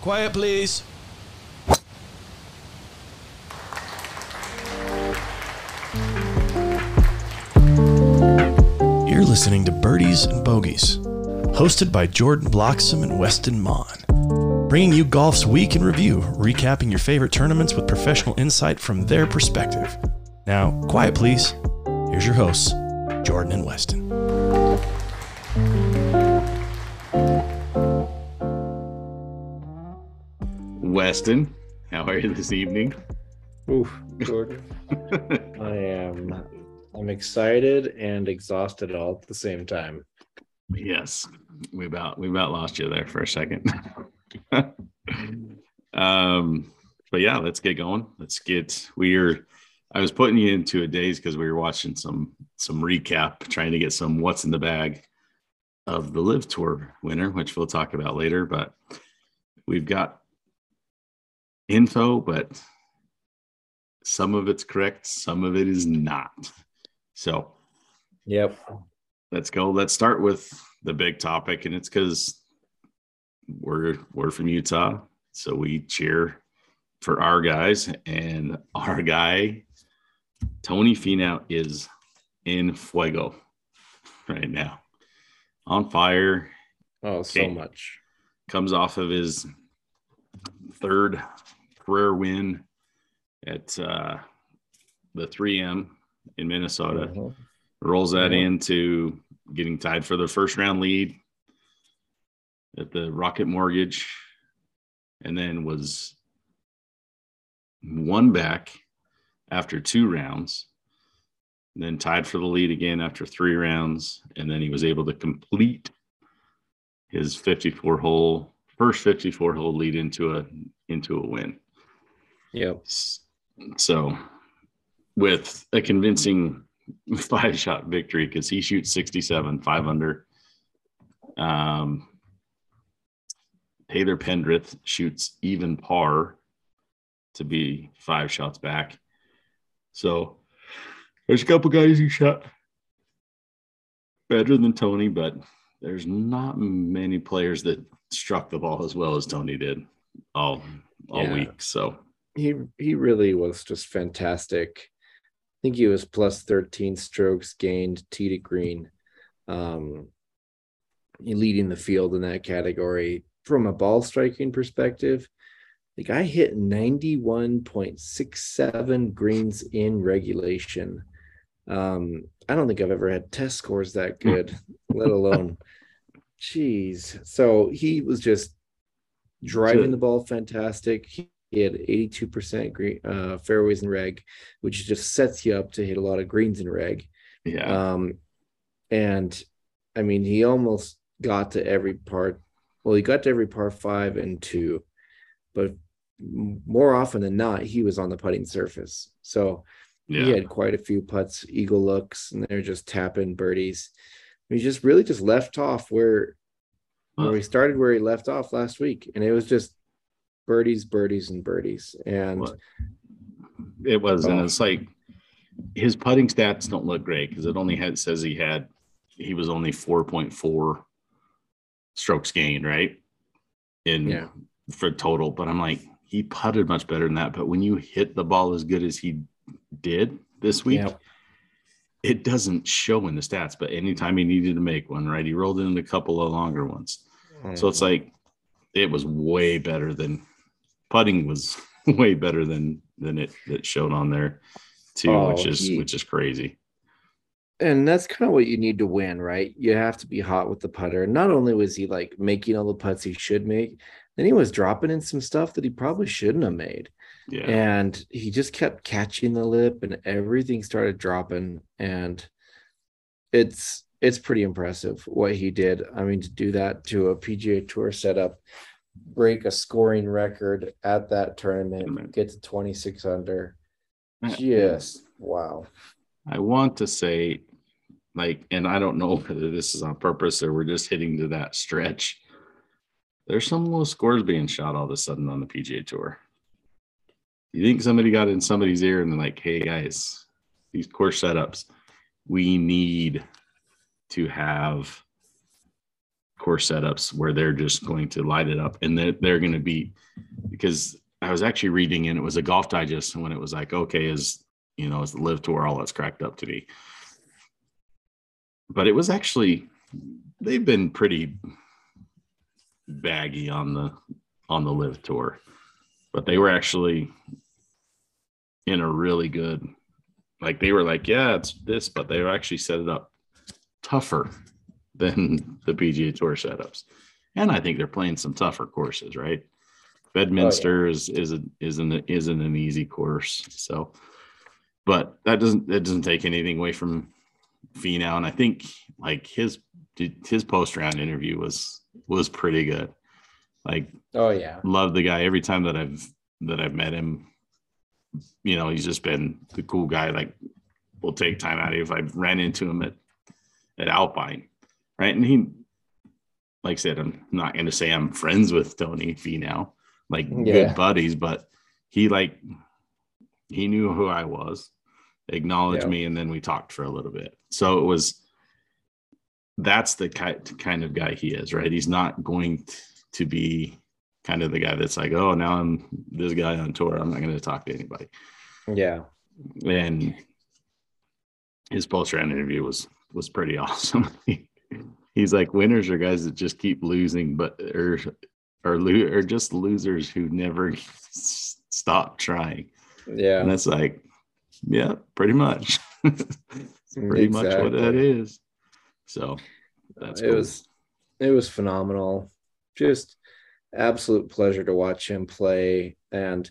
Quiet, please. You're listening to Birdies and Bogeys, hosted by Jordan Bloxham and Weston Mon, bringing you golf's week in review, recapping your favorite tournaments with professional insight from their perspective. Now, quiet please. Here's your hosts, Jordan and Weston. Weston, how are you this evening? Oof, Jordan. I'm excited and exhausted all at the same time. Yes, we about lost you there for a second. But yeah, let's get going. I was putting you into a daze because we were watching some recap, trying to get some what's in the bag of the Live Tour winner, which we'll talk about later. But we've got info, but some of it's correct, some of it is not. So, yep, let's go. Let's start with the big topic, and it's because we're from Utah, so we cheer for our guys, and our guy Tony Finau is in fuego right now, on fire. Oh, so much. Comes off of his third career win at the 3M in Minnesota. Rolls that into getting tied for the first round lead at the Rocket Mortgage, and then was one back after 2 rounds, and then tied for the lead again after 3 rounds, and then he was able to complete his first 54-hole lead into a win. Yep. So with a convincing 5-shot victory, because he shoots 67, 5 under. Taylor Pendrith shoots even par to be 5 shots back. So there's a couple guys who shot better than Tony, but there's not many players that struck the ball as well as Tony did all week. So he really was just fantastic. I think he was plus 13 strokes gained tee to green, leading the field in that category. From a ball striking perspective, the guy hit 91.67 greens in regulation. I don't think I've ever had test scores that good, let alone. Jeez. So he was just driving the ball fantastic. He had 82% green, fairways in reg, which just sets you up to hit a lot of greens in reg. Yeah. And I mean, he almost got to every part. Well, he got to every par 5 and 2, but more often than not, he was on the putting surface. So he had quite a few putts, eagle looks, and they're just tapping birdies. He just really just left off where he started, where he left off last week, and it was just birdies, birdies, and birdies. And it was, and it's like his putting stats don't look great because it only says he was only 4.4 strokes gained, right? For total. But I'm like, he putted much better than that. But when you hit the ball as good as he did this week, it doesn't show in the stats. But anytime he needed to make one, right, he rolled in a couple of longer ones. So it's like it was way better than putting was way better than it showed on there too, which is crazy. And that's kind of what you need to win, right? You have to be hot with the putter. Not only was he like making all the putts he should make, then he was dropping in some stuff that he probably shouldn't have made. Yeah. And he just kept catching the lip and everything started dropping. And it's pretty impressive what he did. I mean, to do that to a PGA Tour setup, break a scoring record at that tournament, get to 26 under. Just wow. I want to say, and I don't know whether this is on purpose or we're just hitting to that stretch. There's some low scores being shot all of a sudden on the PGA Tour. You think somebody got in somebody's ear and they're like, hey, guys, these course setups, we need to have course setups where they're just going to light it up, and they're going to be, because I was actually reading, and it was a Golf Digest, when it was like, okay, is the Live Tour all that's cracked up to be? But it was actually, they've been pretty baggy on the Live Tour, but they were actually in a really good, like, they were like, yeah, it's this, but they actually set it up tougher than the PGA Tour setups. And I think they're playing some tougher courses, right? Bedminster isn't an easy course. So, but that doesn't take anything away from Finau. And I think like his post-round interview was pretty good. Like, love the guy. Every time that I've met him, he's just been the cool guy. Like, will take time out. If I ran into him at Alpine, right? And he, like I said, I'm not going to say I'm friends with Tony Finau, like good buddies, but he knew who I was, acknowledged me, and then we talked for a little bit. So that's the kind of guy he is, right? He's not going to be kind of the guy that's like, oh, now I'm this guy on tour, I'm not going to talk to anybody. Yeah. And his post-round interview was pretty awesome. He's like, winners are guys that just keep losing, but are just losers who never stop trying. Yeah. And that's like, yeah, pretty much. Pretty much what that is. So that's cool. It was phenomenal. Just absolute pleasure to watch him play. And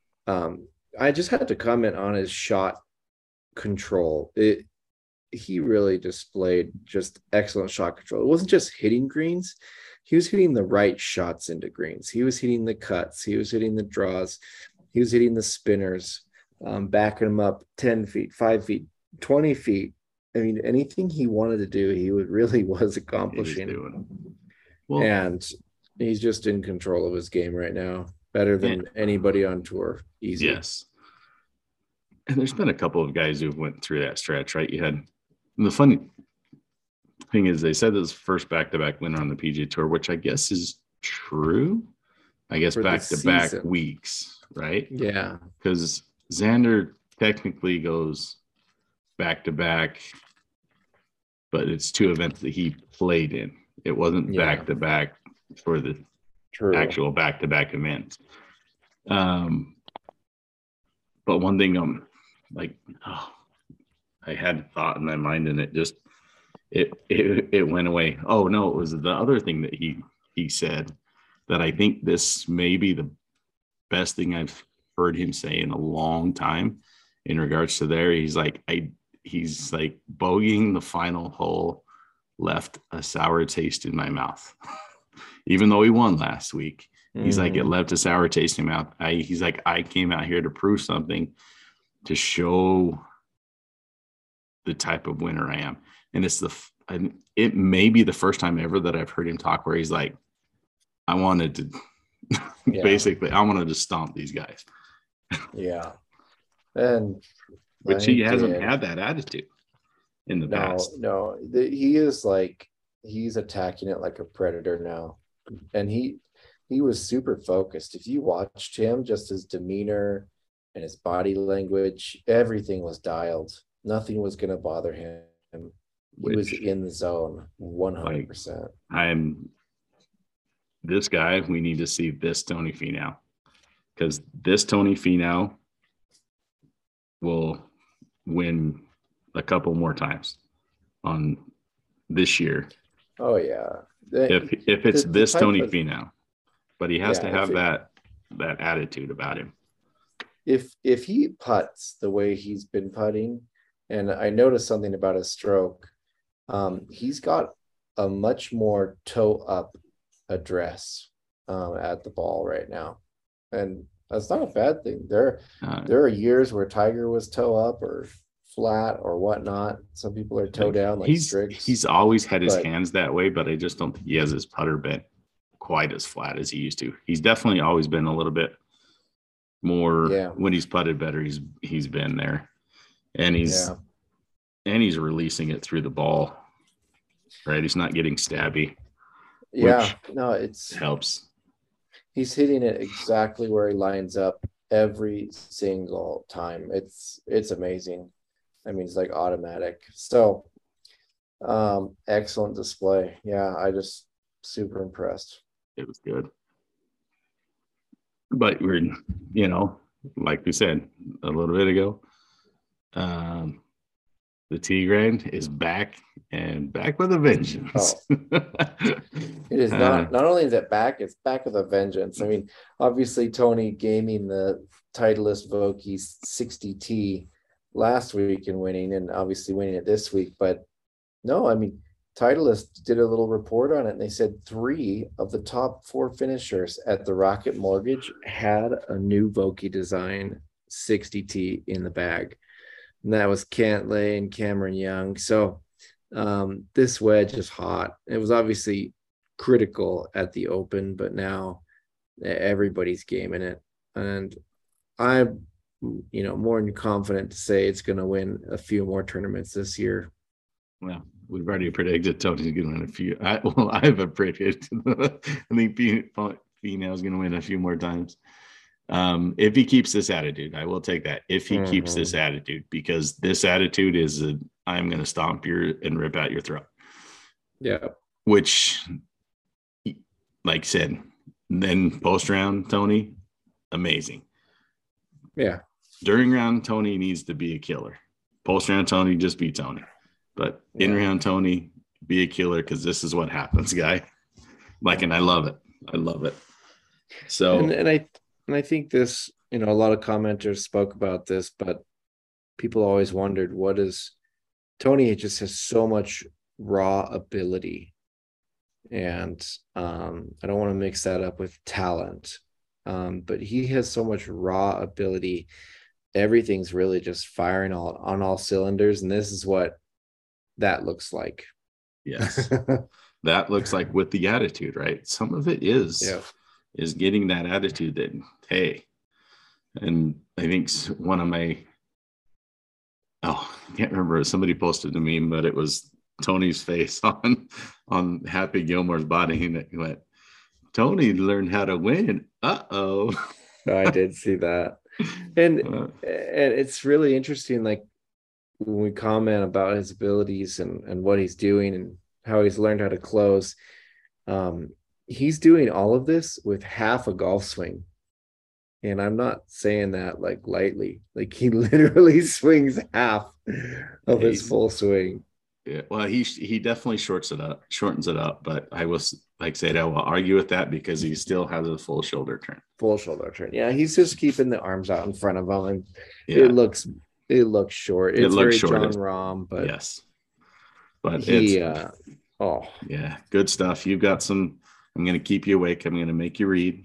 I just had to comment on his shot control. He really displayed just excellent shot control. It wasn't just hitting greens. He was hitting the right shots into greens. He was hitting the cuts. He was hitting the draws. He was hitting the spinners, backing them up 10 feet, 5 feet, 20 feet. I mean, anything he wanted to do, he really was accomplishing. Well, and he's just in control of his game right now, better than anybody on tour. Easy. Yes. And there's been a couple of guys who went through that stretch, right? And the funny thing is, they said this first back-to-back winner on the PGA Tour, which I guess is true. I guess back-to-back weeks, right? Yeah. Because Xander technically goes back-to-back, but it's two events that he played in. It wasn't back-to-back for the actual back-to-back events. But one thing I had a thought in my mind, and it went away. Oh no, it was the other thing that he said, that I think this may be the best thing I've heard him say in a long time in regards to there. He's like bogeying the final hole left a sour taste in my mouth. Even though he won last week, he's like, it left a sour taste in my mouth. He's like, I came out here to prove something, to show the type of winner I am. And it may be the first time ever that I've heard him talk where he's like, I wanted to basically, I wanted to stomp these guys. Yeah. And which he hasn't had that attitude in the past. No, he is like, he's attacking it like a predator now. And he was super focused. If you watched him, just his demeanor and his body language, everything was dialed. Nothing was going to bother him. He was in the zone 100%. This guy, we need to see this Tony Finau, because this Tony Finau will win a couple more times on this year. Oh yeah. If it's this Tony Finau, but he has to have that attitude about him. If he putts the way he's been putting, and I noticed something about his stroke, he's got a much more toe up address at the ball right now, and that's not a bad thing. There are years where Tiger was toe up or flat or whatnot. Some people are toe down like Strix. He's always had his hands that way, but I just don't think he has his putter bent quite as flat as he used to. He's definitely always been a little bit more when he's putted better. He's been there, and he's releasing it through the ball, right? He's not getting stabby. Yeah, no, helps. he's hitting it exactly where he lines up every single time. It's amazing. I mean, it's like automatic. So, excellent display. Yeah, I just super impressed. It was good. But we're, like we said a little bit ago, the T Grand is back and back with a vengeance. It is not only is it back, it's back with a vengeance. I mean, obviously Tony gaming the Titleist Vokey 60T last week and winning, and obviously winning it this week. But no, I mean, Titleist did a little report on it, and they said 3 of the top 4 finishers at the Rocket Mortgage had a new Vokey design 60T in the bag. And that was Cantlay and Cameron Young. So this wedge is hot. It was obviously critical at the Open, but now everybody's gaming it. And I'm, more than confident to say it's going to win a few more tournaments this year. Well, we've already predicted Tony's going to win a few. I have a predict. I think Finau's going to win a few more times. If he keeps this attitude, I will take that. If he keeps this attitude, because this attitude is I'm going to stomp and rip out your throat. Yeah. Which, like I said, then post round, Tony, amazing. Yeah. During round, Tony needs to be a killer. Post round, Tony, just be Tony. But in round, Tony, be a killer, because this is what happens, guy. And I love it. I love it. So, and I think this, a lot of commenters spoke about this, but people always wondered, what is Tony? Just has so much raw ability, and I don't want to mix that up with talent, but he has so much raw ability. Everything's really just firing on all cylinders, and this is what that looks like. Yes. That looks like with the attitude, right? Some of it is getting that attitude that, hey, and I think one of my, I can't remember, somebody posted a meme, but it was Tony's face on Happy Gilmore's body, and it went, Tony learned how to win. Uh-oh. I did see that. And it's really interesting, like, when we comment about his abilities and what he's doing and how he's learned how to close, he's doing all of this with half a golf swing. And I'm not saying that like lightly. Like, he literally swings half of his full swing. Yeah, well, he definitely shortens it up. But I was, like I said, I will argue with that because he still has a full shoulder turn. Yeah, he's just keeping the arms out in front of him, and it looks short. It's very John Rahm, but yes, but yeah, good stuff. You've got some. I'm going to keep you awake. I'm going to make you read.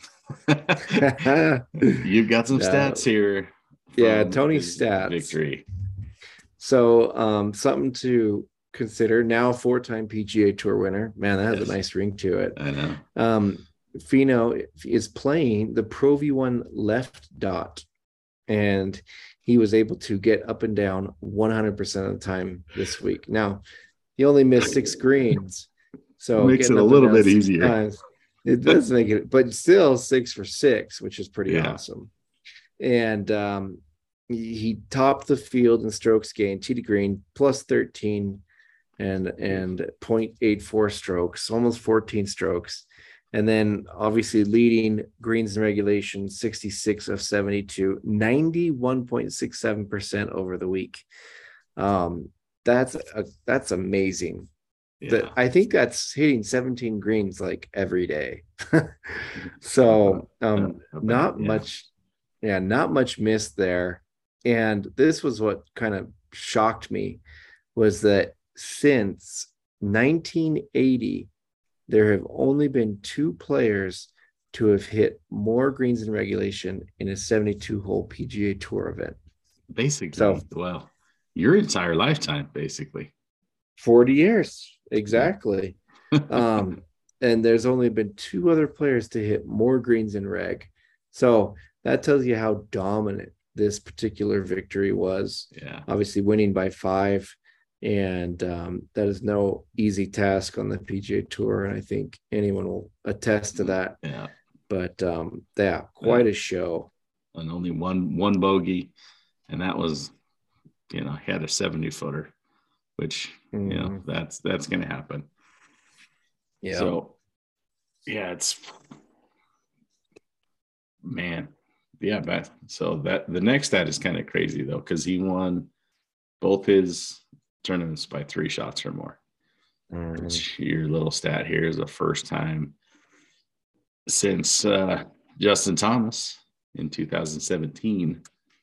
You've got some stats here. Yeah, Tony's stats. Victory. So, something to consider. Now, 4-time PGA Tour winner. Man, that has a nice ring to it. I know. Finau is playing the Pro V1 left dot, and he was able to get up and down 100% of the time this week. Now, he only missed 6 greens, so makes it a little bit easier. It does make it, but still 6 for 6, which is pretty awesome. And he topped the field in strokes gained, tee to green, plus 13 and 0.84 strokes, almost 14 strokes. And then obviously leading greens in regulation, 66 of 72, 91.67% over the week. That's amazing. Yeah. I think that's hitting 17 greens like every day. So not much missed there. And this was what kind of shocked me, was that since 1980, there have only been 2 players to have hit more greens in regulation in a 72-hole PGA Tour event. Basically, so, well, your entire lifetime, basically. 40 years, exactly. And there's only been 2 other players to hit more greens in reg. So that tells you how dominant this particular victory was. Yeah. Obviously winning by 5. And that is no easy task on the PGA Tour, and I think anyone will attest to that. Yeah. But yeah, quite a show. And only one bogey, and that was, he had a 70-footer, which that's going to happen. Yeah. So yeah, it's, man, yeah. But so that the next stat is kind of crazy though, because he won both his tournaments by 3 shots or more. Which your little stat here is the first time since Justin Thomas in 2017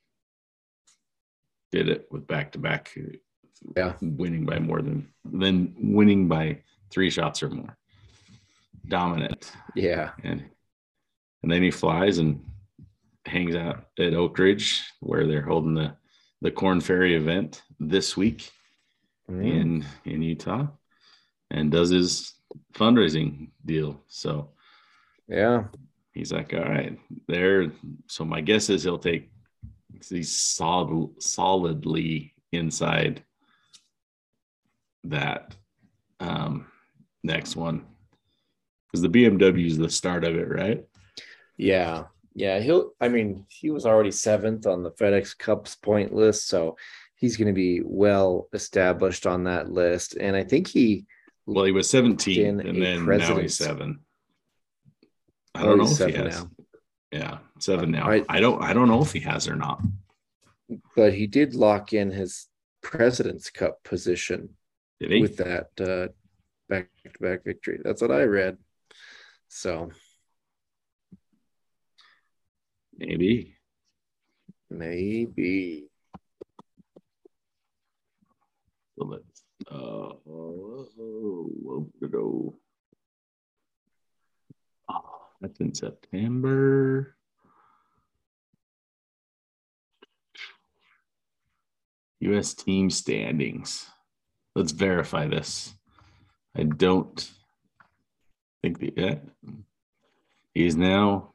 did it with back-to-back, winning by more than winning by 3 shots or more. Dominant. Yeah. And then he flies and hangs out at Oak Ridge, where they're holding the Corn Ferry event this week in Utah, and does his fundraising deal. So yeah, he's like, all right, there. So my guess is he's solidly inside that next one, because the BMW is the start of it, right? Yeah. He was already 7th on the FedEx Cup's point list, so he's going to be well established on that list. And I think he was 17, and then now he's 7. I don't know if he has. Now. Yeah, 7 now. I don't know if he has or not. But he did lock in his President's Cup position with that back-to-back victory. That's what I read. So maybe. So let's that's in September. U.S. team standings. Let's verify this. I don't think he's now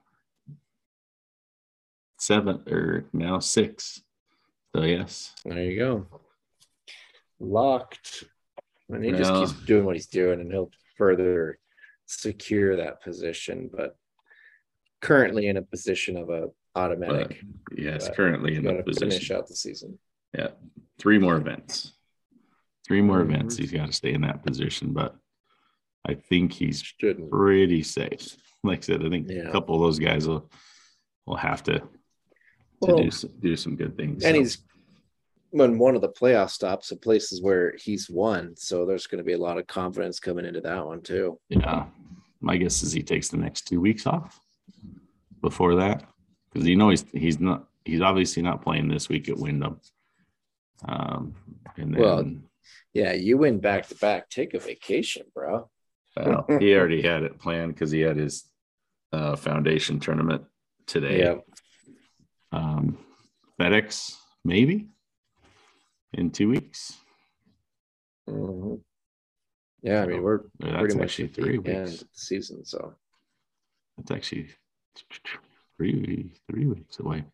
7th, or now 6th. So yes. There you go. Locked. And he just keeps doing what he's doing, and he'll further secure that position. But currently in a position of a automatic. Yes, currently in a position. Finish out the season. Yeah. 3 more events. 3 more events. He's got to stay in that position, but I think he's pretty safe. Like I said, I think a couple of those guys will have to do some good things. And he's won one of the playoff stops at places where he's won, so there's going to be a lot of confidence coming into that one too. Yeah, my guess is he takes the next 2 weeks off before that, because he's obviously not playing this week at Wyndham. And then, you win back to back. Take a vacation, bro. Well, he already had it planned because he had his foundation tournament today. Yeah. FedEx maybe in 2 weeks. Mm-hmm. Yeah, I mean we're pretty much at 3 weeks end of the season, so it's actually 3 weeks away.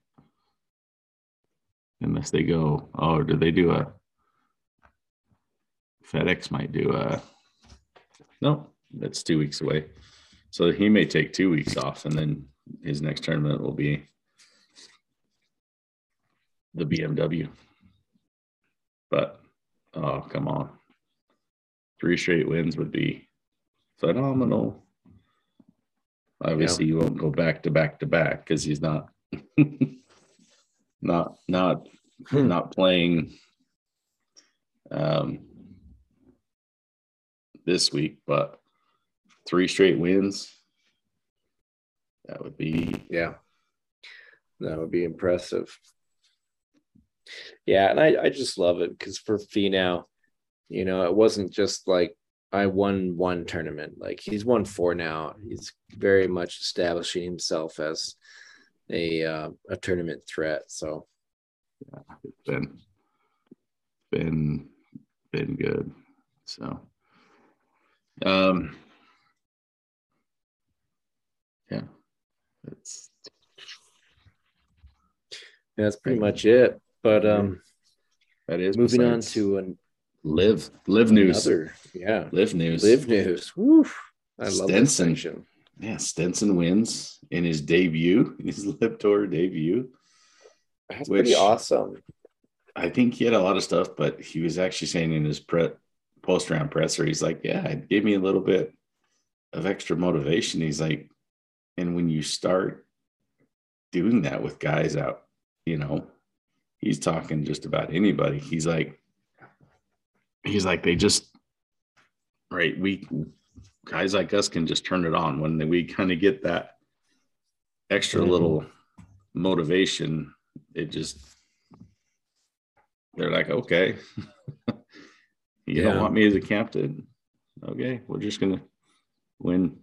Unless they go, do they do a FedEx might do no, that's 2 weeks away. So he may take 2 weeks off, and then his next tournament will be the BMW. But, oh, come on. 3 straight wins would be phenomenal. Obviously, you won't go back to back to back because he's not not playing this week, but 3 straight wins, that would be impressive. Yeah, and I just love it because for Finau, it wasn't just like I won 1 tournament. Like he's won 4 now. He's very much establishing himself as a tournament threat. So it's been good. So that's pretty much it. But that is moving on to Live news. Yeah. Live news. Live news. Woo. I love this Stenson. section. Yeah, Stenson wins in his debut, his Live Tour debut. That's pretty awesome. I think he had a lot of stuff, but he was actually saying in his post-round presser, he's like, yeah, it gave me a little bit of extra motivation. He's like, and when you start doing that with guys out, you know, he's talking just about anybody. He's like, they just, right, we guys like us can just turn it on when we kind of get that extra little motivation. It just, they're like, okay, you don't want me as a captain. Okay, we're just gonna win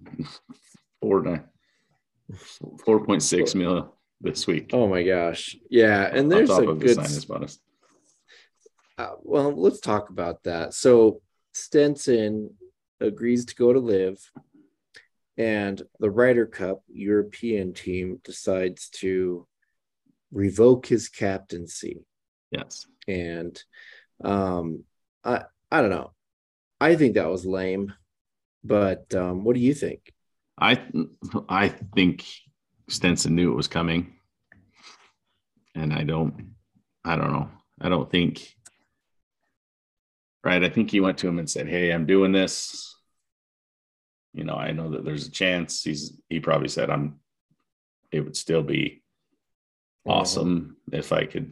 4.6 mil this week. Oh my gosh, yeah, and there's a good sinus bonus. Well, let's talk about that. So Stenson agrees to go to Live, and the Ryder Cup European team decides to revoke his captaincy. Yes. And I don't know. I think that was lame, but what do you think? I think Stenson knew it was coming, and I don't know. I don't think. Right. I think he went to him and said, hey, I'm doing this. You know, I know that there's a chance. He probably said, it would still be awesome if I could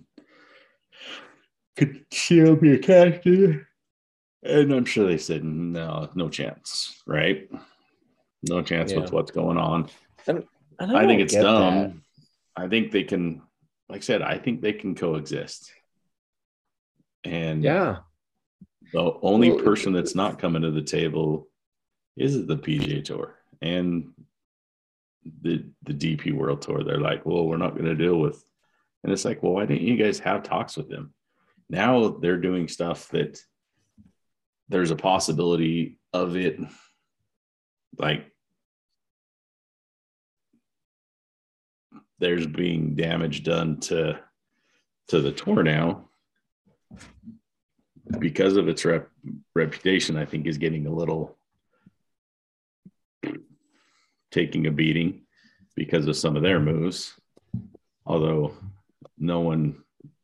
shield me a captain. And I'm sure they said, no chance. Right. No chance with what's going on. And I think it's dumb. That. I think they can, like I said, I think they can coexist. And the only person that's not coming to the table is the PGA Tour and the DP World Tour. They're like, well, we're not going to deal with. And it's like, well, why didn't you guys have talks with them? Now they're doing stuff that there's a possibility of it. Like there's being damage done to the tour now. Because of its reputation, I think is getting a little taking a beating because of some of their moves. Although no one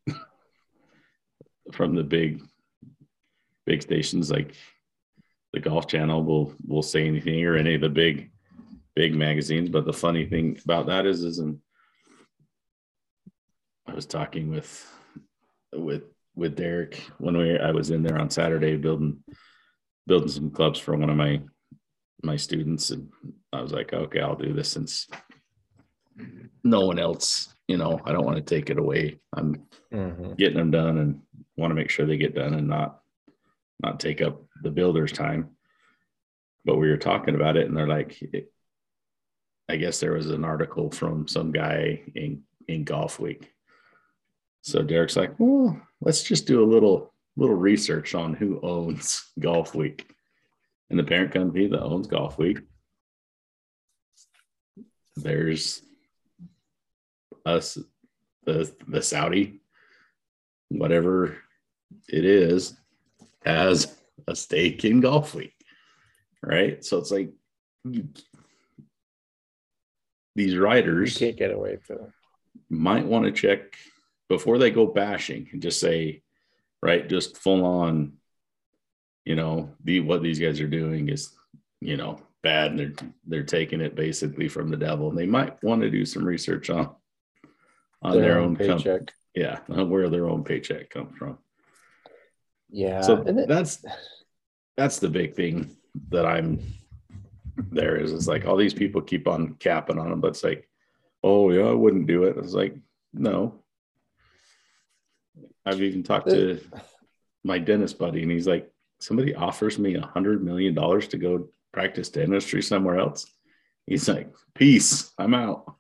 from the big stations like the Golf Channel will say anything, or any of the big magazines. But the funny thing about that is I was talking with Derek when I was in there on Saturday building some clubs for one of my students, and I was like, okay, I'll do this since no one else, I don't want to take it away. I'm getting them done and want to make sure they get done and not take up the builder's time. But we were talking about it, and they're like, I guess there was an article from some guy in Golf Week. So Derek's like, well, let's just do a little research on who owns Golf Week. And the parent company that owns Golf Week, there's us, the Saudi, whatever it is, has a stake in Golf Week, right? So it's like these riders you can't get away from it. Might want to check before they go bashing and just say, right, just full on, what these guys are doing is, bad, and they're taking it basically from the devil. And they might want to do some research on their own paycheck. Where their own paycheck comes from. Yeah. So that's the big thing that I'm there is. It's like all these people keep on capping on them, but it's like, oh yeah, I wouldn't do it. It's like, no. I've even talked to my dentist buddy, and he's like, somebody offers me $100 million to go practice dentistry somewhere else. He's like, peace, I'm out.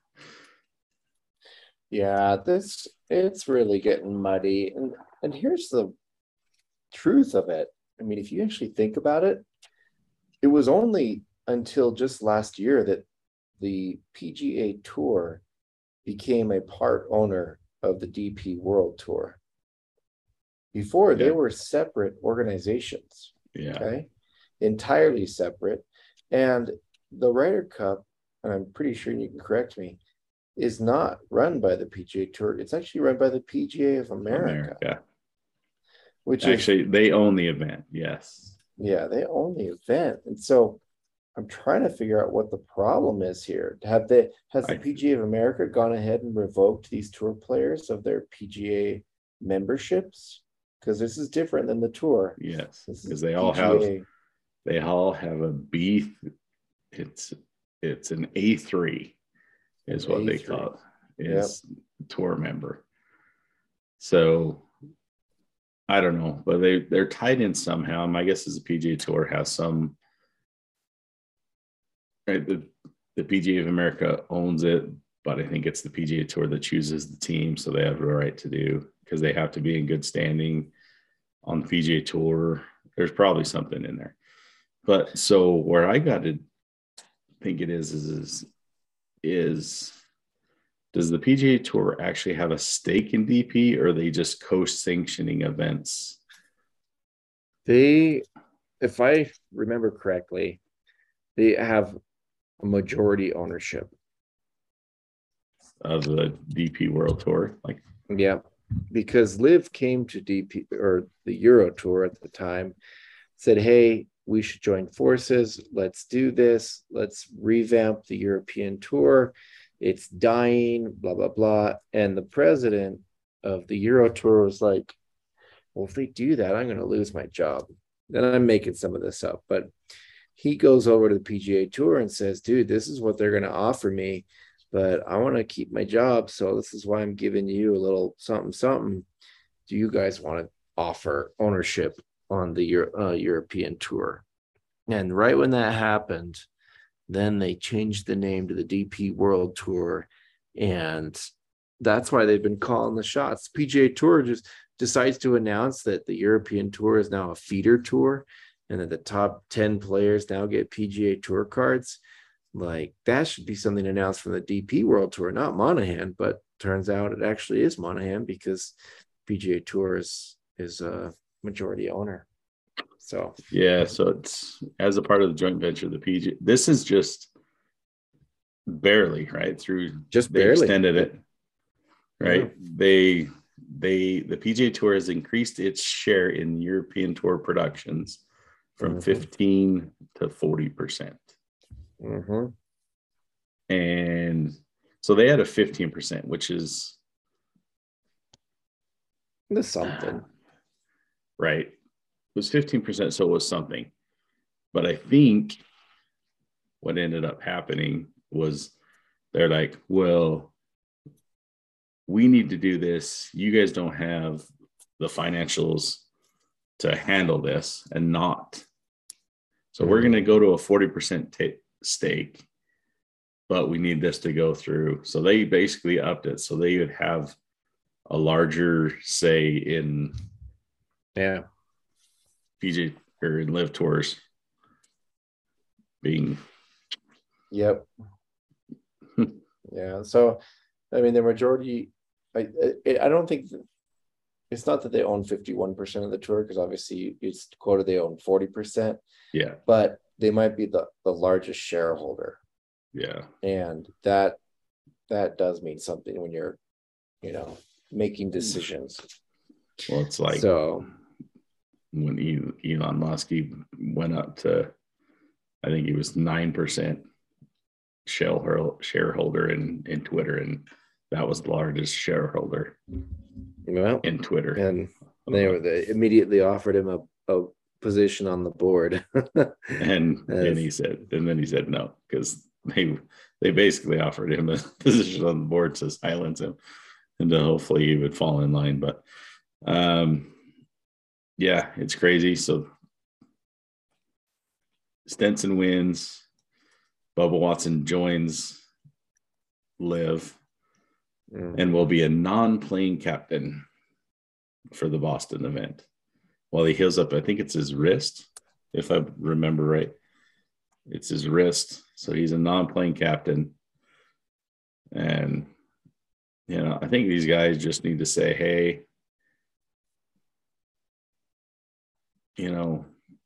Yeah, it's really getting muddy. And here's the truth of it. I mean, if you actually think about it, it was only until just last year that the PGA Tour became a part owner of the DP World Tour. Before, they Yeah. were separate organizations. Yeah. Okay. Entirely separate. And the Ryder Cup, and I'm pretty sure you can correct me, is not run by the PGA Tour. It's actually run by the PGA of America, which is, Actually, they own the event. Yes. yeah, they own the event. And so I'm trying to figure out what the problem is here. Has the PGA of America gone ahead and revoked these tour players of their PGA memberships? Because this is different than the tour. Yes, This because is they all have a B. It's an A3 is what they A3. call it, is tour member. So I don't know, but they're tied in somehow. My guess is the PGA Tour has some. Right, the PGA of America owns it, but I think it's the PGA Tour that chooses the team, so they have the right to do, because they have to be in good standing on the PGA Tour. There's probably something in there. But so where I got to think it is does the PGA Tour actually have a stake in DP, or are they just co-sanctioning events? They, if I remember correctly, they have a majority ownership Of the DP World Tour. Like, yeah, because Liv came to DP, or the Euro Tour at the time, said, hey, we should join forces. Let's do this. Let's revamp the European Tour. It's dying, blah, blah, blah. And the president of the Euro Tour was like, well, if they do that, I'm going to lose my job. And I'm making some of this up, but he goes over to the PGA Tour and says, dude, this is what they're going to offer me, but I want to keep my job. So this is why I'm giving you a little something. Do you guys want to offer ownership on the European Tour? And right when that happened, then they changed the name to the DP World Tour. And that's why they've been calling the shots. PGA Tour just decides to announce that the European Tour is now a feeder tour, and that the top 10 players now get PGA Tour cards. Like, that should be something announced from the DP World Tour, not Monahan. But turns out it actually is Monahan, because PGA Tour is a majority owner. So yeah, so it's as a part of the joint venture, the PGA. This is just barely, right? Just they barely extended it, right? Yeah. The PGA Tour has increased its share in European Tour productions from 15 to 40%. And so they had a 15%, which is something. Right. It was 15%, so it was something. But I think what ended up happening was they're like, well, we need to do this. You guys don't have the financials to handle this and not. So we're going to go to a 40% stake, but we need this to go through. So they basically upped it. So they would have a larger say in PGA or in Live Tours being. Yep. Yeah. So, I mean, the majority, I don't think it's not that they own 51% of the tour, because obviously it's quoted they own 40%. Yeah. But they might be the largest shareholder. Yeah. And that does mean something when you're, making decisions. Well, it's like so when Elon Musk went up to, I think he was 9% shareholder in Twitter, and that was the largest shareholder in Twitter. And they immediately offered him a position on the board. and then he said no, because they basically offered him a position on the board to silence him, and to hopefully he would fall in line. But yeah, it's crazy. So Stenson wins. Bubba Watson joins Liv and will be a non-playing captain for the Boston event while he heals up. I think it's his wrist, if I remember right. It's his wrist. So he's a non-playing captain. And, I think these guys just need to say, hey, you know,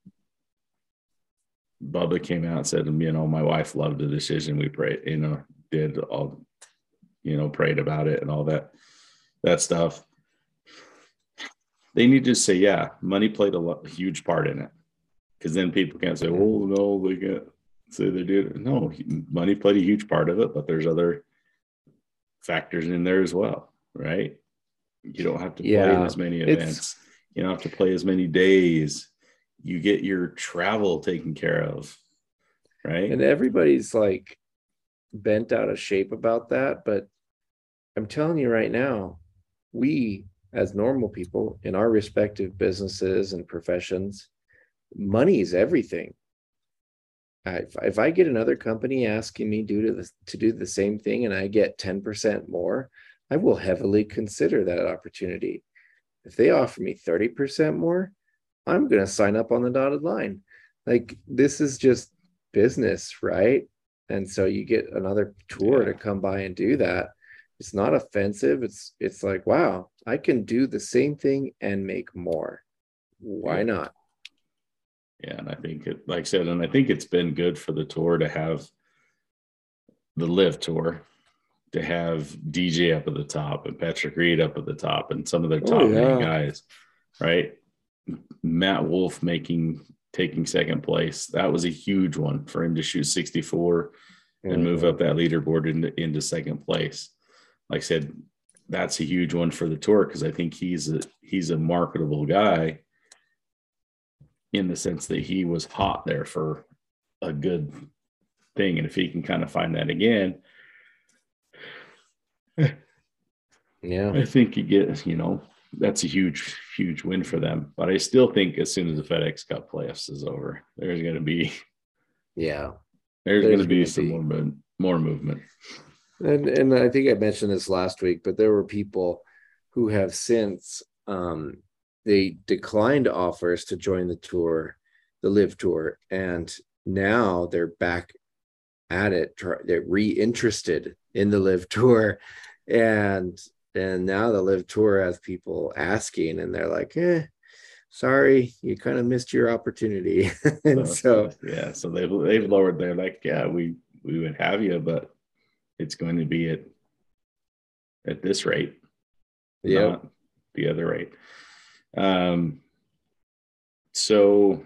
Bubba came out and said, you know, my wife loved the decision. We prayed, you know, did all, you know, prayed about it and all that stuff. They need to say, yeah, money played a huge part in it. Because then people can't say, oh, no, they can't say they did. No, money played a huge part of it, but there's other factors in there as well, right? You don't have to play in as many events. You don't have to play as many days. You get your travel taken care of, right? And everybody's like bent out of shape about that. But I'm telling you right now, we as normal people in our respective businesses and professions, money is everything. If I get another company asking me to do the same thing and I get 10% more, I will heavily consider that opportunity. If they offer me 30% more, I'm going to sign up on the dotted line. Like, this is just business, right? And so you get another tour to come by and do that. It's not offensive. It's like, wow, I can do the same thing and make more. Why not? Yeah, and I think like I said, and I think it's been good for the tour to have the Live Tour, to have DJ up at the top and Patrick Reed up at the top and some of their top name guys, right? Matt Wolf taking second place. That was a huge one for him to shoot 64 and move up that leaderboard into second place. Like I said, that's a huge one for the tour because I think he's a marketable guy in the sense that he was hot there for a good thing. And if he can kind of find that again, I think you get, you know, that's a huge, huge win for them. But I still think as soon as the FedEx Cup playoffs is over, there's going to be, there's going to be some more movement. And I think I mentioned this last week, but there were people who have since they declined offers to join the tour, the Live Tour, and now they're back at it. They're reinterested in the Live Tour, and now the Live Tour has people asking, and they're like, sorry, you kind of missed your opportunity. And so they've lowered. They're like, yeah, we would have you, but it's going to be at this rate, not the other rate. So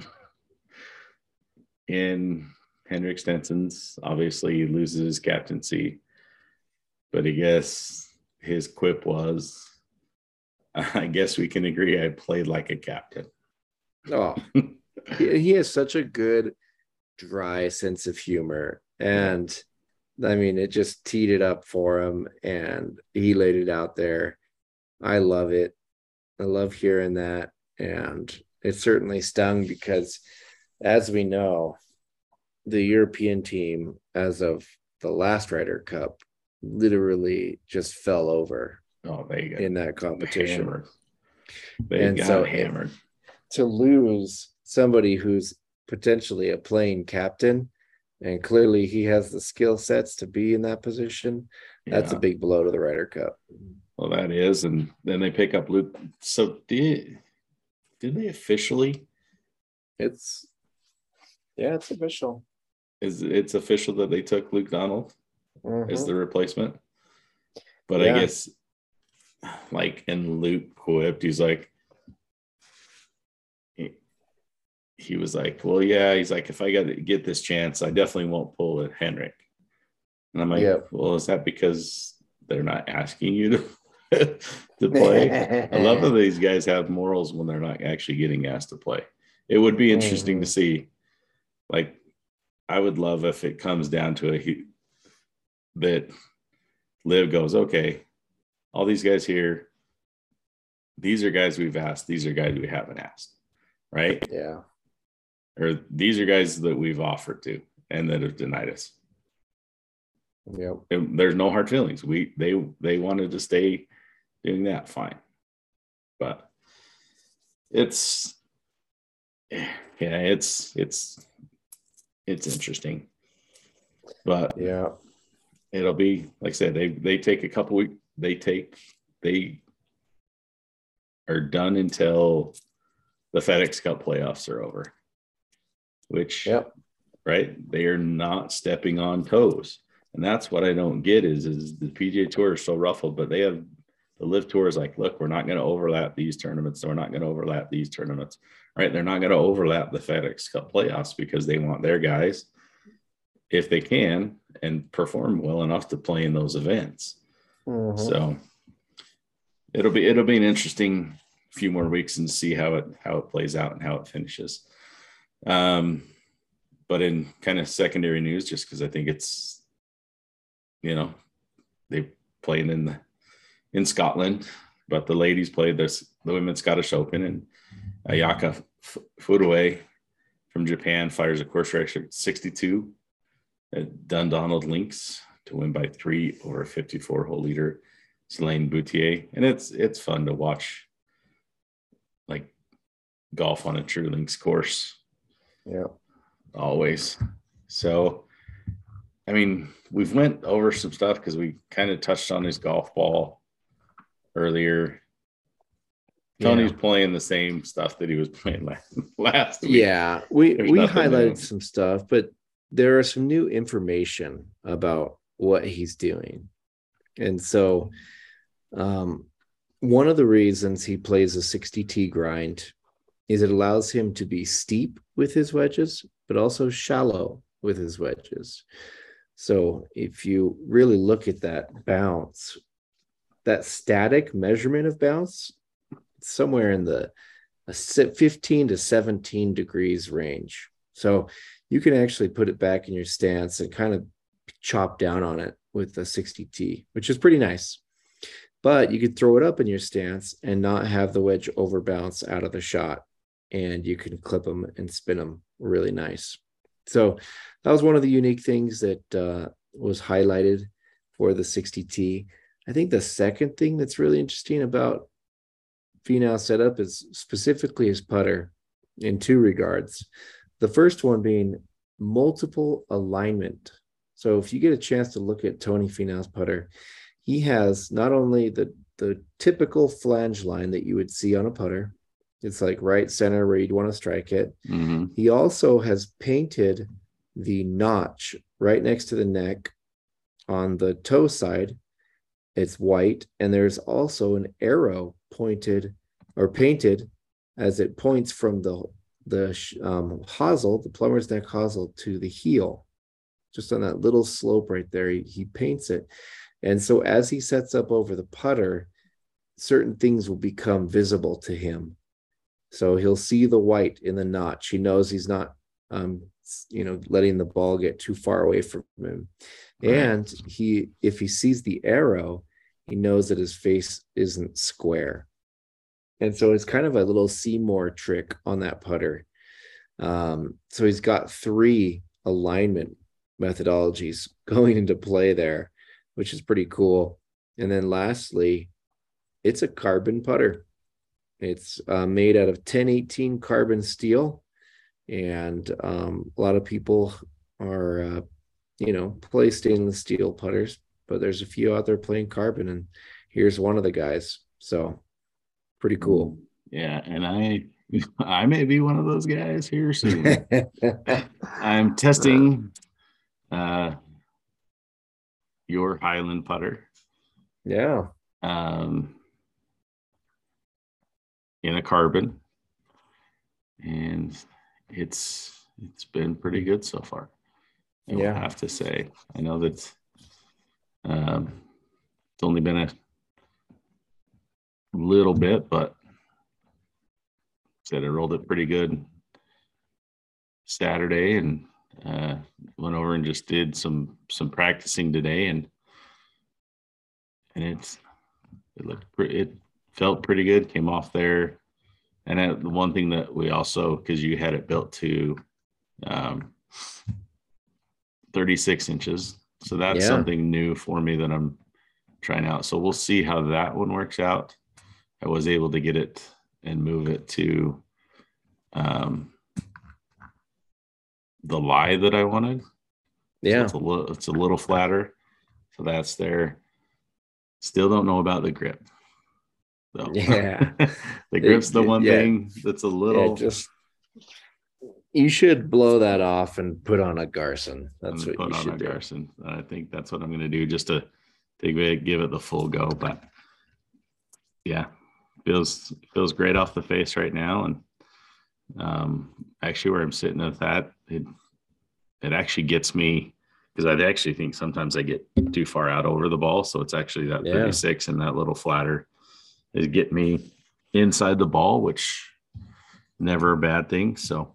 in Henrik Stenson's, obviously he loses his captaincy, but I guess his quip was, I guess we can agree I played like a captain. Oh, he has such a good, dry sense of humor. And I mean, it just teed it up for him and he laid it out there. I love it. I love hearing that. And it certainly stung because, as we know, the European team, as of the last Ryder Cup, literally just fell over in that competition. Hammered. They got hammered. To lose somebody who's potentially a playing captain, and clearly he has the skill sets to be in that position, that's a big blow to the Ryder Cup. Well, that is, and then they pick up Luke. So did they officially? It's official. It's official that they took Luke Donald as the replacement? But I guess, like, and Luke quipped, he's like, he was like, well, yeah, he's like, if I got to get this chance, I definitely won't pull a Henrik. And I'm like, well, is that because they're not asking you to play? A lot of these guys have morals when they're not actually getting asked to play. It would be interesting to see. Like, I would love if it comes down to that Liv goes, okay, all these guys here, these are guys we've asked, these are guys we haven't asked, right? Yeah. Or these are guys that we've offered to and that have denied us. Yep. There's no hard feelings. They wanted to stay doing that, fine. But it's interesting. But it'll be, like I said, they take a couple weeks, they are done until the FedEx Cup playoffs are over, which, Yep. right, they are not stepping on toes. And that's what I don't get is the PGA Tour is so ruffled, but they have the Live Tour is like, look, we're not going to overlap these tournaments. So we're not going to overlap these tournaments, right? They're not going to overlap the FedEx Cup playoffs because they want their guys, if they can, and perform well enough to play in those events. Mhm. So it'll be an interesting few more weeks and see how it plays out and how it finishes. But in kind of secondary news, just because I think it's, they played in Scotland, but the ladies played the Women's Scottish Open, and Ayaka Furue from Japan fires a course record 62 at Dundonald Links to win by 3 over a 54-hole leader, Selene Boutier. And it's fun to watch, like, golf on a true links course. Yeah. Always. So, I mean, we've went over some stuff because we kind of touched on his golf ball earlier. Tony's playing the same stuff that he was playing last week. Yeah, we highlighted some stuff, but there are some new information about what he's doing. And so one of the reasons he plays a 60T grind is it allows him to be steep with his wedges, but also shallow with his wedges. So if you really look at that bounce, that static measurement of bounce, somewhere in the 15 to 17 degrees range. So you can actually put it back in your stance and kind of chop down on it with the 60T, which is pretty nice. But you could throw it up in your stance and not have the wedge over bounce out of the shot. And you can clip them and spin them really nice. So that was one of the unique things that was highlighted for the 60T. I think the second thing that's really interesting about Finau's setup is specifically his putter in two regards. The first one being multiple alignment. So if you get a chance to look at Tony Finau's putter, he has not only the typical flange line that you would see on a putter. It's like right center where you'd want to strike it. Mm-hmm. He also has painted the notch right next to the neck on the toe side. It's white. And there's also an arrow pointed or painted as it points from the hosel, the plumber's neck hosel, to the heel, just on that little slope right there. He paints it. And so as he sets up over the putter, certain things will become visible to him. So he'll see the white in the notch. He knows he's not, letting the ball get too far away from him. Right. And if he sees the arrow, he knows that his face isn't square. And so it's kind of a little Seymour trick on that putter. So he's got 3 alignment methodologies going into play there, which is pretty cool. And then lastly, it's a carbon putter. It's made out of 1018 carbon steel. And a lot of people are, play stainless steel putters, but there's a few out there playing carbon. And here's one of the guys. So pretty cool. Yeah. And I may be one of those guys here soon. I'm testing your Highland putter. Yeah. In a carbon, and it's been pretty good so far. I will have to say. I know that it's only been a little bit, but said I rolled it pretty good Saturday, and went over and just did some practicing today, and it felt pretty good. Came off there, and the one thing that we also, because you had it built to 36 inches, so that's something new for me that I'm trying out. So we'll see how that one works out. I was able to get it and move it to the lie that I wanted. Yeah, so it's a little flatter, so that's there. Still don't know about the grip. So Yeah. the grip's the one thing that's a little. You should blow that off and put on a Garson. That's what you should do. Garson. I think that's what I'm going to do, just to give it the full go. But yeah, feels great off the face right now. And actually, where I'm sitting with that, it actually gets me, because I actually think sometimes I get too far out over the ball. So it's actually that 36 and that little flatter is get me inside the ball, which never a bad thing. So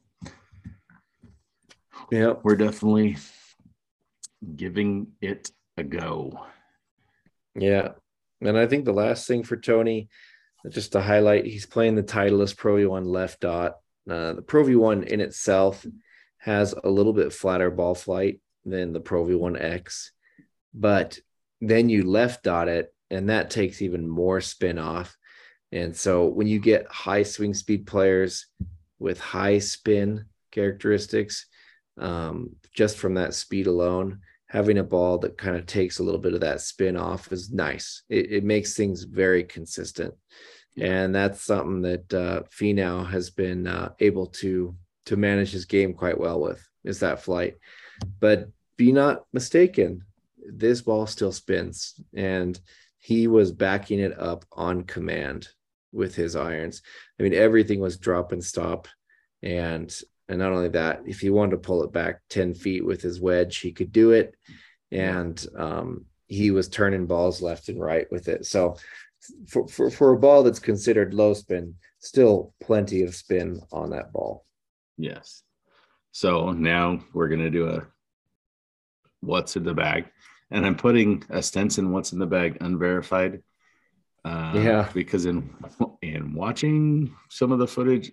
yeah, we're definitely giving it a go. Yeah. And I think the last thing for Tony, just to highlight, he's playing the Titleist Pro V1 left dot. The Pro V1 in itself has a little bit flatter ball flight than the Pro V1X, but then you left dot it, and that takes even more spin off. And so when you get high swing speed players with high spin characteristics, just from that speed alone, having a ball that kind of takes a little bit of that spin off is nice. It makes things very consistent. And that's something that Finau has been able to manage his game quite well with, is that flight. But be not mistaken, this ball still spins, and he was backing it up on command with his irons. I mean, everything was drop and stop. And not only that, if he wanted to pull it back 10 feet with his wedge, he could do it. And he was turning balls left and right with it. So for a ball that's considered low spin, still plenty of spin on that ball. Yes. So now we're going to do a what's in the bag. And I'm putting a Stenson what's in the bag unverified. Because in watching some of the footage,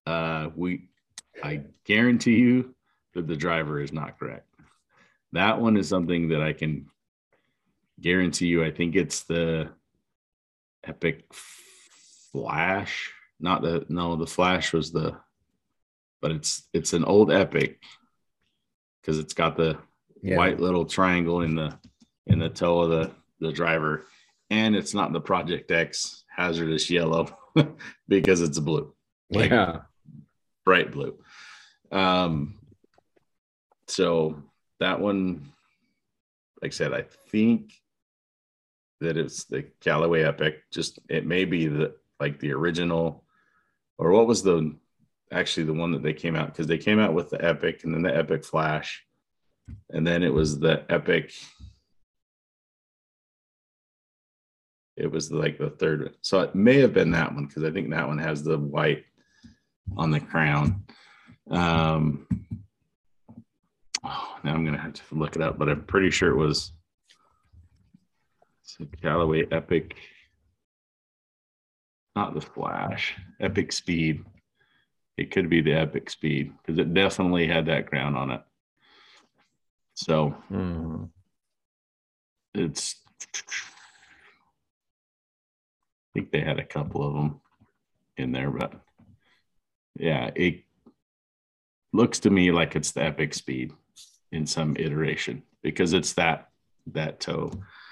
I guarantee you that the driver is not correct. That one is something that I can guarantee you. I think it's the Epic Flash. The Flash was but it's an old Epic, because it's got the white little triangle in the toe of the driver, and it's not the Project X hazardous yellow because it's blue. Bright blue. So that one, like I said, I think that it's the Callaway Epic. Just, it may be the original, or what was the one that they came out, because they came out with the Epic and then the Epic Flash, and then it was the Epic. It was the third. So it may have been that one, because I think that one has the white on the crown. Now I'm going to have to look it up, but I'm pretty sure it was Callaway Epic, not the Flash, Epic Speed. It could be the Epic Speed, because it definitely had that crown on it. So it's, I think they had a couple of them in there, but yeah, it looks to me like it's the Epic Speed in some iteration, because it's that toe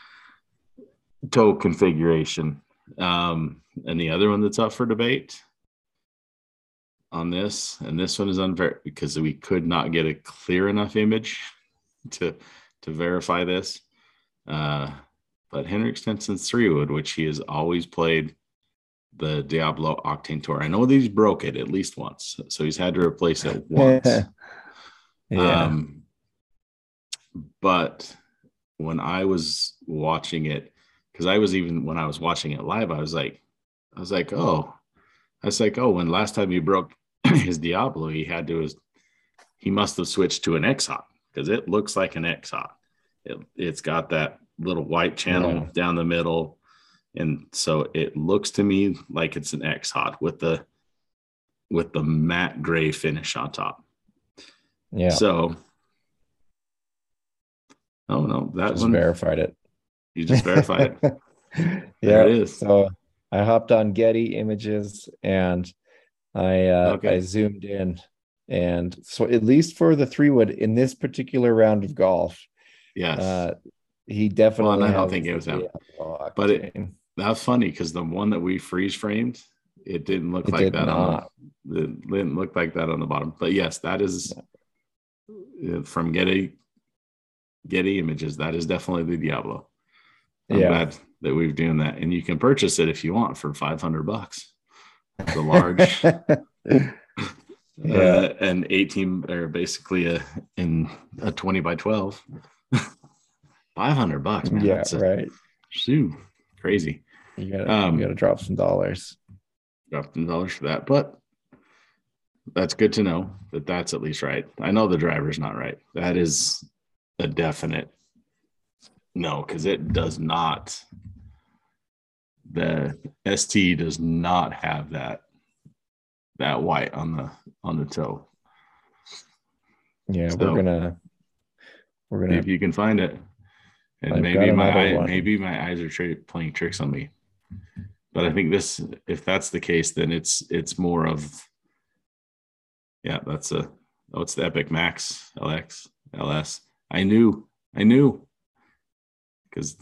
configuration. And the other one that's up for debate on this, and this one is unverified because we could not get a clear enough image to verify this. But Henrik Stenson's 3-wood, which he has always played the Diablo Octane Tour. I know that he's broke it at least once, so he's had to replace it once. But when I was watching it, because when I was watching it live, I was like, oh, when last time he broke his Diablo, he must have switched to an X-Hot, because it looks like an X-Hot. It's got that little white channel down the middle. And so it looks to me like it's an X-Hot with the matte gray finish on top. Yeah. So, oh no, that just one verified it. You just verified it. There it is. So I hopped on Getty Images and I zoomed in, and so at least for the 3-wood in this particular round of golf, yes, he definitely. Well, I don't think it was him, but That's funny because the one that we freeze framed, it didn't look like that it didn't look like that on the bottom. But yes, that is from Getty Images. That is definitely the Diablo. I'm glad that we've done that, and you can purchase it if you want for $500. The large, and 18 or basically in a 20 by 12, $500, man. Yeah, right. Shoot, crazy. You gotta drop some dollars. Drop some dollars for that, but that's good to know that that's at least right. I know the driver's not right. That is a definite no, because it does not. The ST does not have that white on the toe. Yeah, so we're gonna if you can find it, and maybe my eyes are playing tricks on me. But I think if that's the case, then it's more of it's the Epic Max LS. I knew because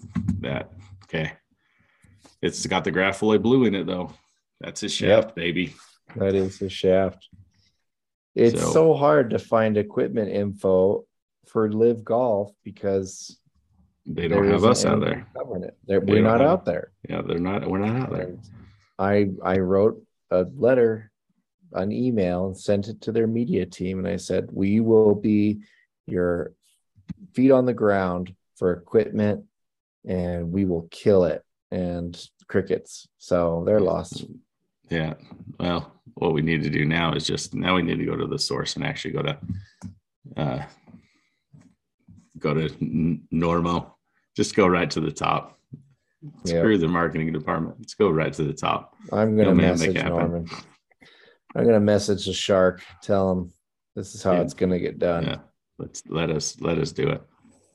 it's got the graphite blue in it though. That's his shaft, baby. That is his shaft. It's so hard to find equipment info for Live Golf because they don't have us out there. We're not out there. Yeah, we're not out there. I wrote a letter, an email, and sent it to their media team, and I said, we will be your feet on the ground for equipment, and we will kill it. And crickets. So they're lost. Yeah. Well, what we need to do now is we need to go to the source and actually go to Normo. Just go right to the top. Screw the marketing department. Let's go right to the top. I'm going to message Norman. I'm going to message the Shark. Tell him this is how it's going to get done. Yeah. Let us do it.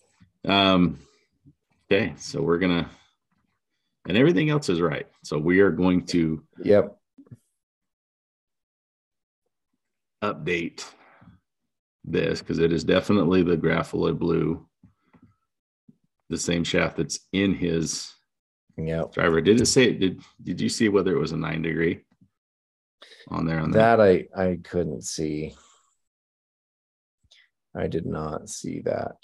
Okay. So we're going to, and everything else is right. So we are going to update this because it is definitely the graphite blue, the same shaft that's in his driver. Did it say did you see whether it was a 9-degree on there? That I couldn't see. I did not see that.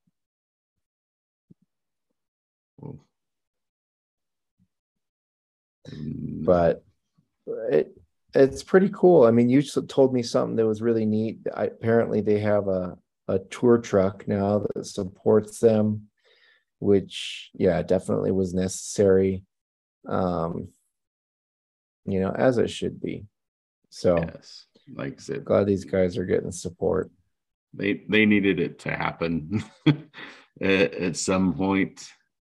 But it's pretty cool. I mean, you told me something that was really neat. Apparently they have a tour truck now that supports them, which definitely was necessary, as it should be. So yes, like I said, glad these guys are getting support. They needed it to happen at some point.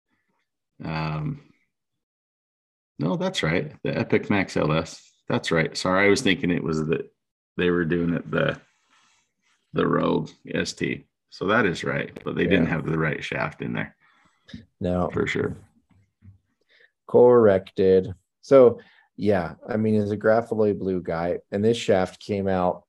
No, that's right. The Epic Max LS. That's right. Sorry, I was thinking it was that they were doing it the Rogue ST. So that is right, but they didn't have the right shaft in there. No, for sure. Corrected. So I mean, as a graphite blue guy, and this shaft came out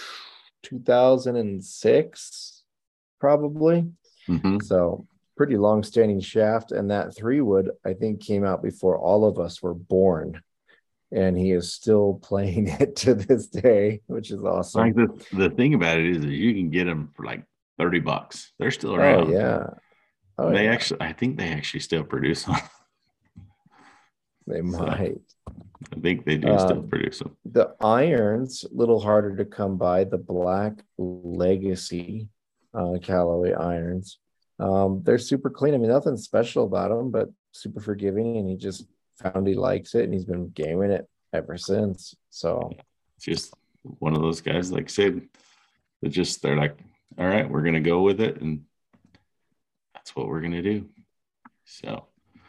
2006, probably. Mm-hmm. So pretty long-standing shaft, and that 3-wood I think came out before all of us were born, and he is still playing it to this day, which is awesome. Like the thing about it is that you can get them for like $30. They're still around. I think they actually still produce them. They might. I think they do still produce them. The irons, a little harder to come by. The Black Legacy Callaway irons. They're super clean. I mean, nothing special about them, but super forgiving. And he just found he likes it, and he's been gaming it ever since. So it's just one of those guys, like I said, they're like, all right, we're gonna go with it, and that's what we're gonna do. So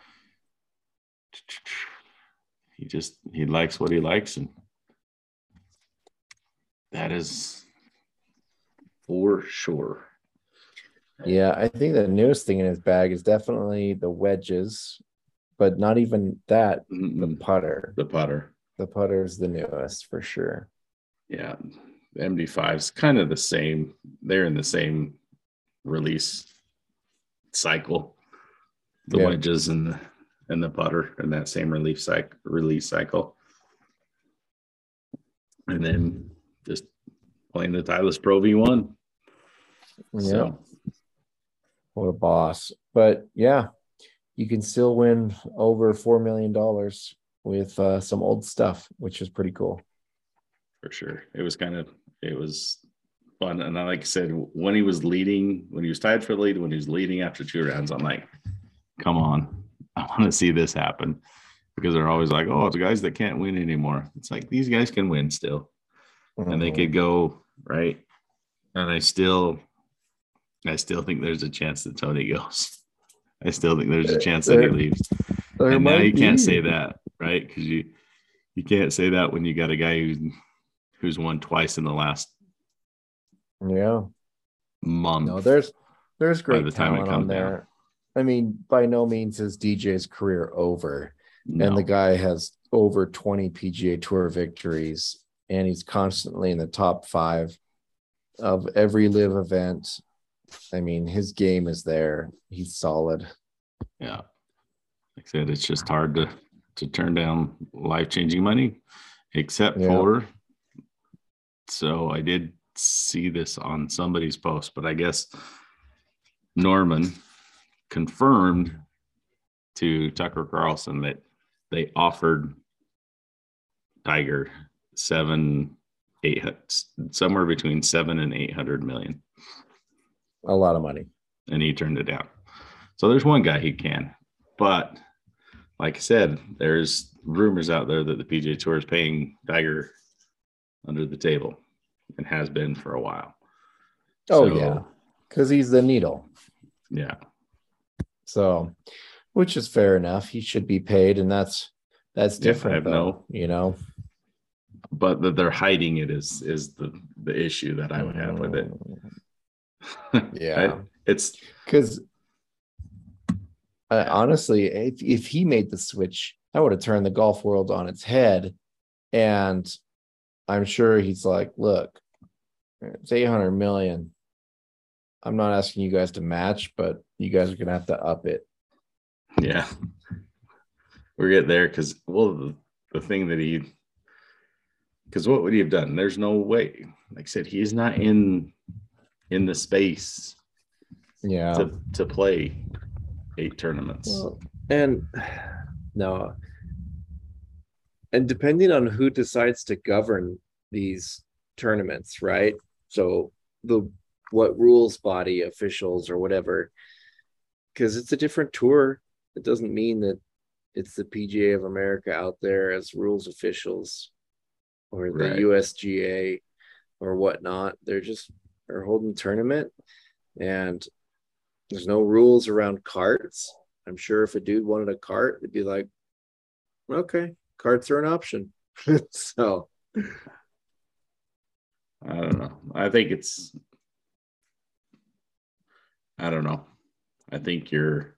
he likes what he likes, and that is for sure. Yeah, I think the newest thing in his bag is definitely the wedges, but not even that. The putter. The putter is the newest for sure. Yeah, the MD5 is kind of the same. They're in the same release cycle. The wedges and and the putter in that same release cycle. And then just playing the Titleist Pro V1. Yeah. So What a boss. But yeah, you can still win over $4 million with some old stuff, which is pretty cool. for sure. It was fun. And like I said, when he was tied for the lead, when he was leading after 2 rounds, I'm like, come on, I want to see this happen, because they're always like, oh, it's guys that can't win anymore. It's like, these guys can win still, and they could go right. And I still think there's a chance that Tony goes. I still think there's a chance that he leaves. And now you can't say that, right? Because you can't say that when you got a guy who's won twice in the last month. No, there's great talent on there. Down. I mean, by no means is DJ's career over. No. And the guy has over 20 PGA Tour victories, and he's constantly in the top 5 of every live event. I mean, his game is there. He's solid. Yeah. Like I said, it's just hard to turn down life-changing money, except for, so I did see this on somebody's post, but I guess Norman confirmed to Tucker Carlson that they offered Tiger somewhere between 7 and 800 million. A lot of money. And he turned it down. So there's one guy who can. But like I said, there's rumors out there that the PGA Tour is paying Tiger under the table, and has been for a while. Oh, so, yeah. Because he's the needle. Yeah. So, which is fair enough. He should be paid, and that's different, though, you know. But that they're hiding it is the issue that I would have with it. Yeah. It's because honestly, if he made the switch, that would have turned the golf world on its head. And I'm sure he's like, look, it's 800 million. I'm not asking you guys to match, but you guys are going to have to up it. Yeah. We're getting there because, well, the thing that because what would he have done? There's no way. Like I said, he's not in the space to play 8 tournaments. Well, and depending on who decides to govern these tournaments, right? So what rules body, officials or whatever, because it's a different tour. It doesn't mean that it's the PGA of America out there as rules officials or the USGA or whatnot. They're holding a tournament, and there's no rules around carts. I'm sure if a dude wanted a cart, it'd be like, okay, carts are an option. So I don't know. I think I don't know. I think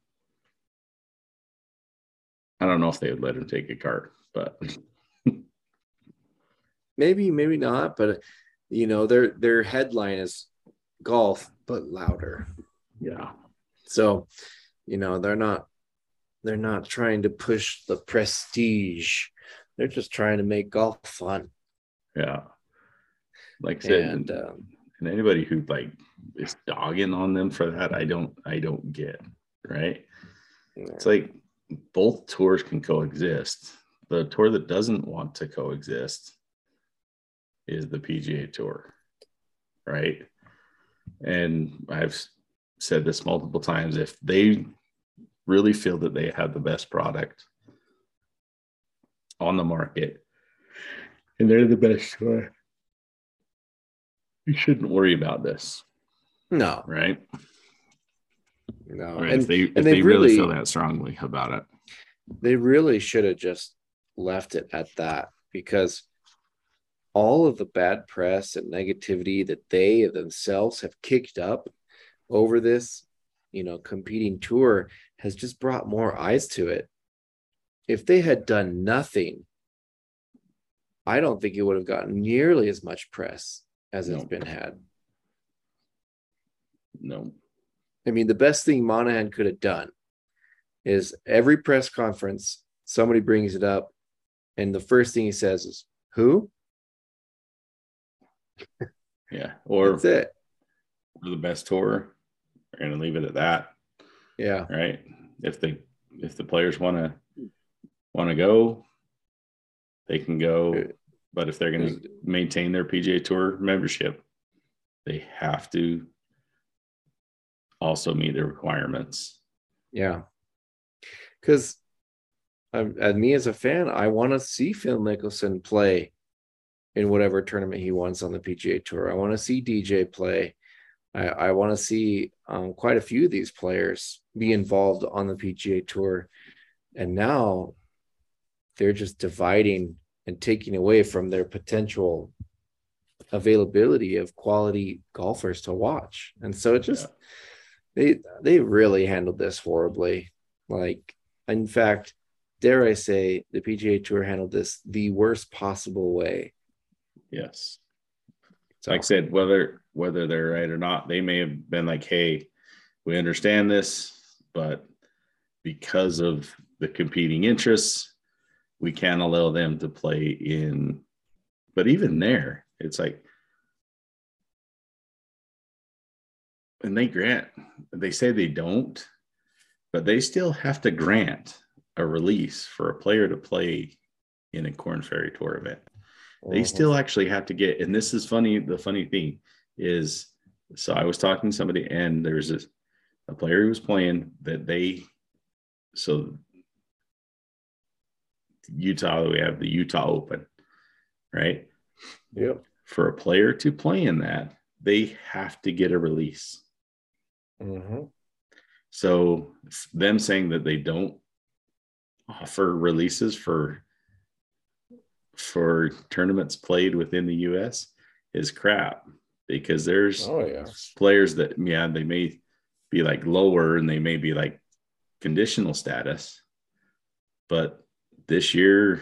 I don't know if they would let him take a cart, but maybe not. But their headline is golf, but louder. Yeah. So, they're not trying to push the prestige. They're just trying to make golf fun. Yeah. Like I said, and anybody who is dogging on them for that, I don't get, right? Yeah. It's like both tours can coexist. The tour that doesn't want to coexist is the PGA Tour, right? And I've said this multiple times, if they really feel that they have the best product on the market and they're the best tour, you shouldn't worry about this. No. Right? No. Right. If they really feel that strongly about it. They really should have just left it at that, because all of the bad press and negativity that they themselves have kicked up over this, competing tour has just brought more eyes to it. If they had done nothing, I don't think it would have gotten nearly as much press as it's been had. No. I mean, the best thing Monahan could have done is every press conference, somebody brings it up, and the first thing he says is, who? Yeah. Or That's it. we're the best tour. We're going to leave it at that. Yeah. Right. If the players want to go, they can go. But if they're going to maintain their PGA Tour membership, they have to also meet the requirements. Yeah. Because me as a fan, I want to see Phil Mickelson play in whatever tournament he wants on the PGA Tour. I want to see DJ play. I want to see quite a few of these players be involved on the PGA Tour. And now they're just dividing and taking away from their potential availability of quality golfers to watch. And so it just, they really handled this horribly. Like, in fact, dare I say, the PGA Tour handled this the worst possible way. Yes. So, like I said, whether they're right or not, they may have been like, hey, we understand this, but because of the competing interests, we can't allow them to play in. But even there, it's like, and they say they don't, but they still have to grant a release for a player to play in a Korn Ferry Tour event. They still actually have to get, and this is funny. The funny thing is, so I was talking to somebody, and there's a player who was playing that so Utah, we have the Utah Open, right? Yep. For a player to play in that, they have to get a release. Mm-hmm. So them saying that they don't offer releases for tournaments played within the U.S. is crap, because there's players that, they may be like lower and they may be like conditional status, but this year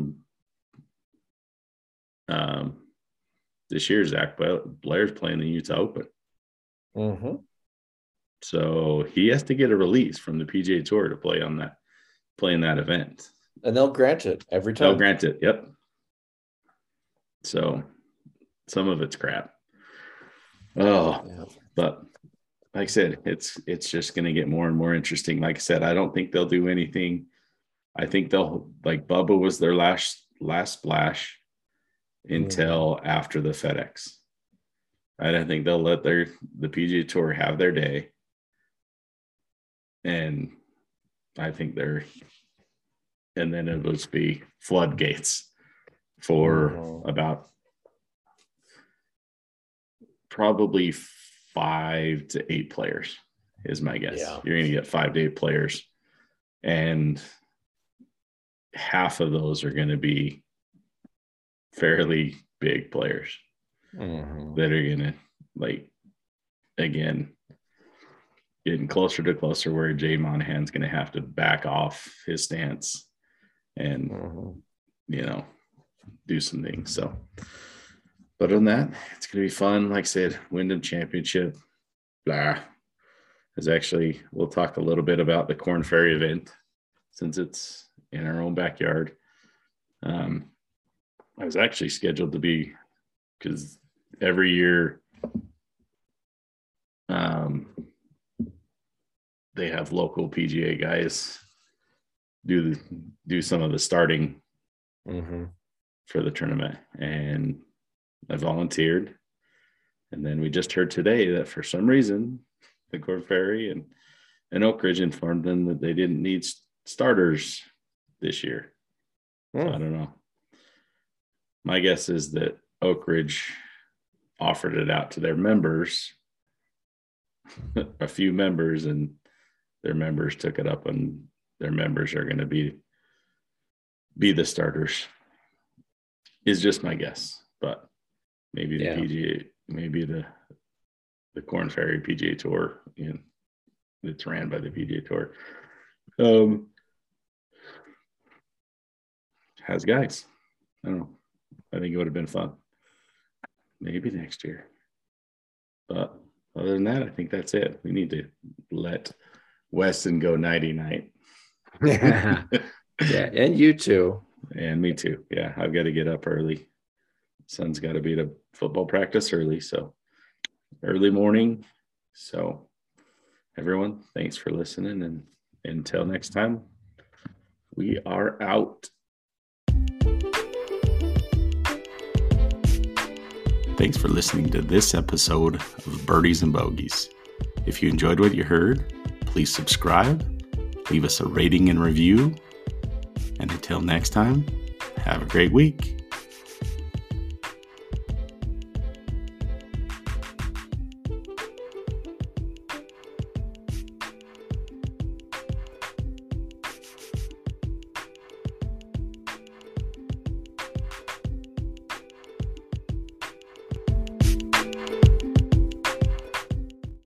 Zach Blair's playing the Utah Open. Mm-hmm. So he has to get a release from the PGA Tour to play in that event. And they'll grant it every time. They'll grant it. Yep. So some of it's crap. But like I said, it's just going to get more and more interesting. Like I said, I don't think they'll do anything. I think they'll, like Bubba was their last splash until after the FedEx. I don't think they'll let the PGA Tour have their day. And I think and then it would be floodgates for about probably 5 to 8 players is my guess. Yeah. You're going to get 5 to 8 players, and half of those are going to be fairly big players that are going to, like, again, getting closer to closer where Jay Monahan's going to have to back off his stance and, do some things. So, but other than that, it's going to be fun. Like I said, Wyndham Championship, we'll talk a little bit about the Korn Ferry event since it's in our own backyard. I was actually scheduled to be, because every year they have local PGA guys do some of the starting for the tournament, and I volunteered. And then we just heard today that for some reason the Korn Ferry and Oak Ridge informed them that they didn't need starters this year. So I don't know. My guess is that Oak Ridge offered it out to their members, a few members, and their members took it up, and their members are going to be the starters, is just my guess. But maybe the PGA, maybe the Korn Ferry PGA Tour, that's ran by the PGA Tour, has guys. I don't know. I think it would have been fun. Maybe next year. But other than that, I think that's it. We need to let Weston go nighty-night. Yeah, and you too. And me too. Yeah, I've got to get up early. Son's got to be to football practice early, so early morning. So everyone, thanks for listening, and until next time, we are out. Thanks for listening to this episode of Birdies and Bogies. If you enjoyed what you heard, please subscribe, leave us a rating and review, and until next time, have a great week.